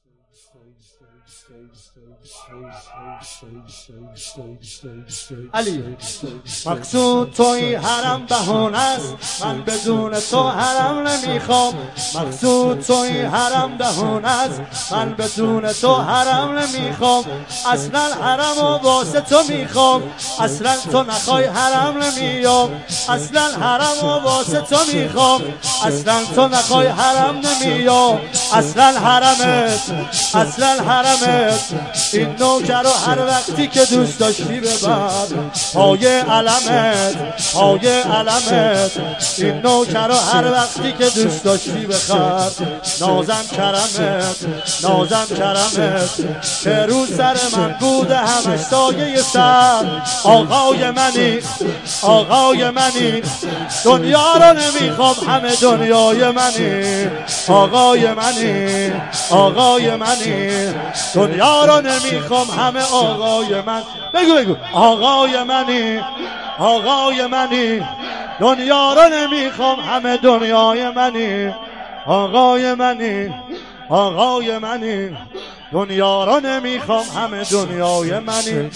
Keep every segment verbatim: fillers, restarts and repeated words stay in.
علی مقصود توی حرم بهونه است، من بدون تو حرم نمیخوام. مقصود توی حرم بهونه است، من بدون تو حرم نمیخوام. اصلا حرم و واسه تو میخوام، اصلا تو نخوای حرم نمیام. اصلا حرم و واسه تو میخوام، اصلا تو نخوای حرم نمیام. اصلا حرمت، اصلا حرمت این نوکر رو هر وقتی که دوست داشتی ببر پای علمت، پای علمت این نوکر رو هر وقتی که دوست داشتی بخر. نازم کرمت، نازم کرمت که رو سر من بوده همش سایه سر. آقای منی، آقای منی دنیا رو نمیخوام، همه دنیای منی. آقای منی، آقای منی دنیا رو نمیخوام، همه آقای من. بگو بگو آقای منی، آقای منی دنیا رو نمیخوام، همه دنیای منی. آقای منی، آقای منی دنیا رو نمیخوام، همه دنیای منی.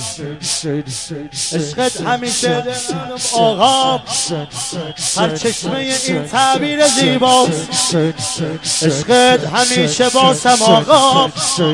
عشقت همیشه دلم آقا، سرچشمه این تعبیر زیباست. عشقت همیشه باسم آقا،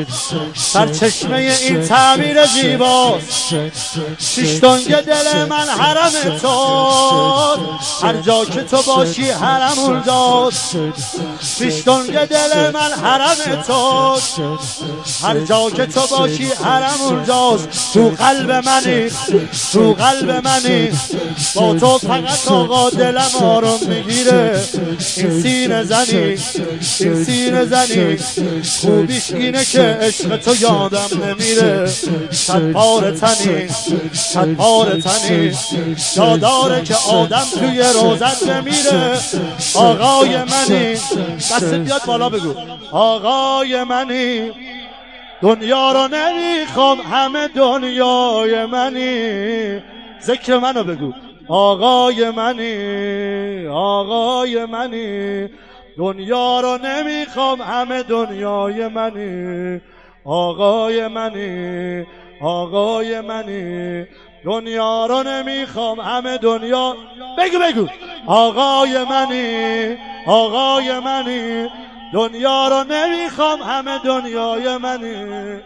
سرچشمه این تعبیر زیباست. شیشتونگ دل من حرم تو، هر جا که تو باشی حرم اونجاست. شیشتونگ دل من حرم تو، هر جا که تو باشی حرم اونجاست. تو قلب منی، تو قلب منی با تو فقط آقا دلم آروم میگیره. این سینه زنی، این سینه زنی خوبیش اینه که عشق تو یادم نمیره. صد پاره تنی، صد پاره تنی یاداره که آدم توی روزت نمیره. آقای منی، دست بیاد بالا بگو آقای منی دنیا رو نمیخوام، همه دنیای منی. ذکر منو بگو آقای منی، آقای منی دنیا رو نمیخوام، همه دنیای منی. آقای منی، آقای منی دنیا رو نمیخوام، همه دنیا. بگو بگو آقای منی، آقای منی دنیا رو نمیخوام، همه دنیای منی.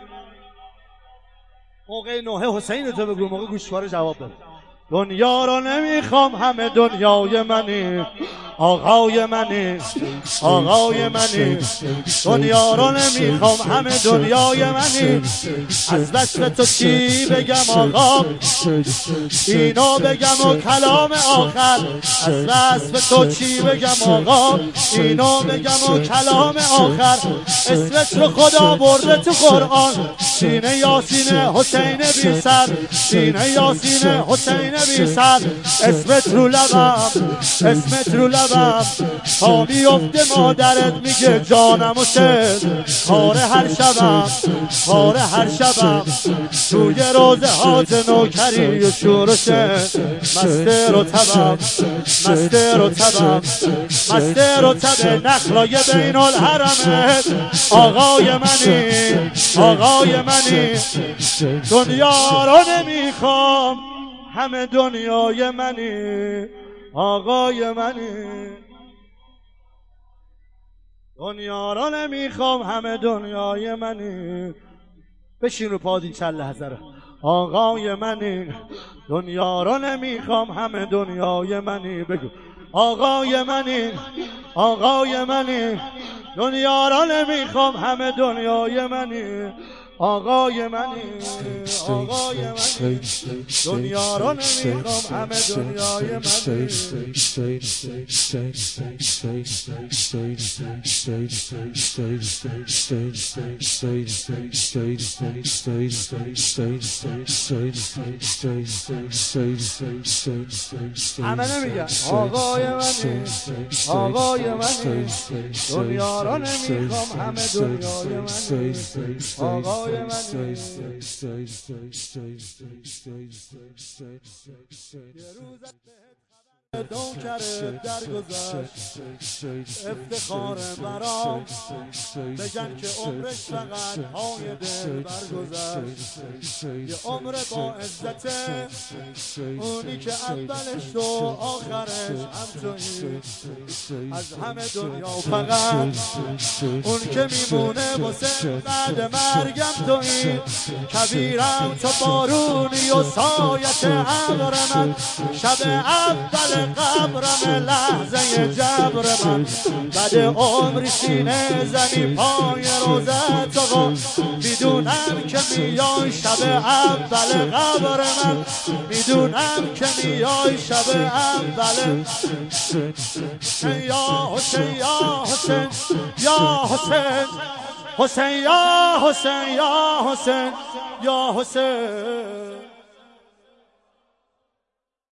موقع نوحه حسین تو بگو، موقع گوشواره جواب بده. دنیا رو نمیخوام، همه دنیای منی. آقای منی، آقای منی دنیا رو نمیخوام، همه دنیای منی. از دست تو چی بگم آقا، اینو بگم و کلام آخر. از دست تو چی بگم آقا، اینو بگم و کلام آخر. اسمت رو خدا برده تو قرآن، سینه یاسین حسین بی سر، سینه یاسین حسین بی سر. اسمت رو لبم، اسمت رو لبم تا بیفته مادرت میگه جانم و شد. کار هر شبم، کار هر شبم توی روزه هات نوکری و شورشه. مستر و تبم، مستر و تبم، مستر و تب نخلای بین الحرمه. آقای منی، آقای منی دنیا رو نمیخوام، همه دنیای منی. آقای منی دنیا رو نمیخوام، همه دنیای منی. بشین رو پادی چند لحظه رو. آقای منی دنیا رو نمیخوام، همه دنیای منی. بگو آقای منی، آقای منی دنیا رو نمیخوام، همه دنیای منی. آقای منی، آقای منی دنیا رو نمیخوام، همه دنیای منی. همه نمیگن آقای منی، آقای منی دنیا رو نمیخوام، همه دنیای منی. آقای منی نوکرت درگذشت افتخار برام بگن که عمرش فقط های دل برگذشت یه عمر با عزته اونی که اولش تو آخرش هم تویی از همه دنیا فقط اون که میمونه واسه بعد مرگم تویی کبیرم تو بارونی و سایت ابر من شب اول قبرم لحظه جبر من بعد عمری سینه زنی پای روزت آقا میدونم که میای شب اول قبر من میدونم که میای شب اول یا حسین یا حسین یا حسین حسین یا حسین یا حسین یا حسین